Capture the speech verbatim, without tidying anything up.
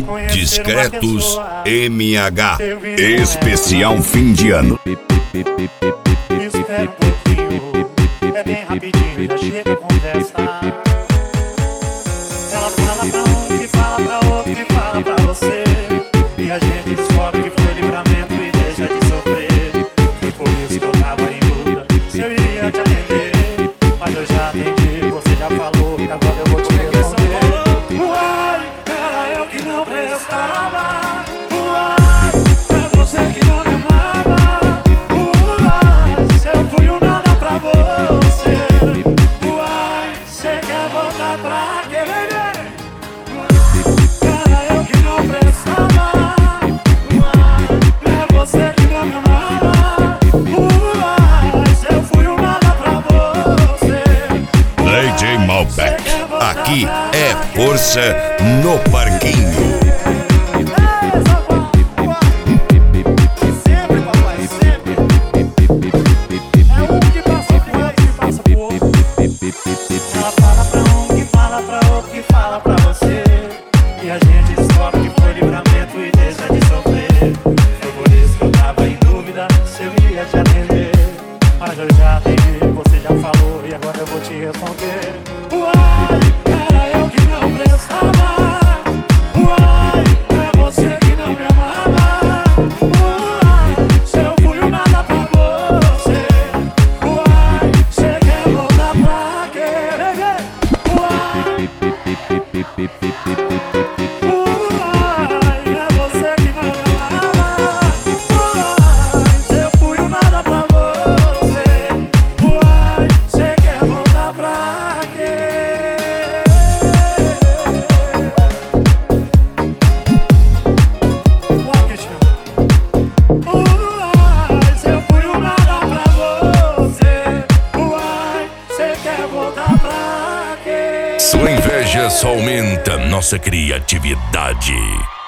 e Discretos M H. Especial fim de ano. Espera um pouquinho, é bem rapidinho, já chega a conversa. Ela fala pra um, que fala pra outro, que fala pra você. E a gente descobre que foi livramento e deixa de sofrer. E por isso que eu tava em dúvida se eu iria te atender. Mas eu já atendi, você já falou, e agora eu vou te responder. Uai, era eu que não prestava. Uai, é você que não me amava. Uai, se eu fui um nada pra você. Uai, você quer voltar pra querer? Era eu que não prestava. Uai, é você que não me amava. Uai, se eu fui um nada pra você. D J Malbec. Aqui é força no parquinho. Sempre, papai, sempre. É um que passa por outro, que passa por outro. Ela fala pra um, que fala pra outro, que fala pra você. E a gente descobre que foi livramento e deixa de sofrer. Foi por isso que eu tava em dúvida se eu iria te atender. Mas eu já atendi, você já falou e agora eu vou te responder. Uai, era eu que não prestava. Uai, é você que não me amava. Uai, se eu fui um nada pra você. Uai, você quer voltar pra querer? Uai, uai, é você que não me amava. Uai, se eu fui um nada pra você. Uai, você quer voltar pra quê? Uai, Cristiano. Uai, se eu fui um nada pra você. Uai, você quer voltar pra quê? Sua inveja só aumenta nossa criatividade.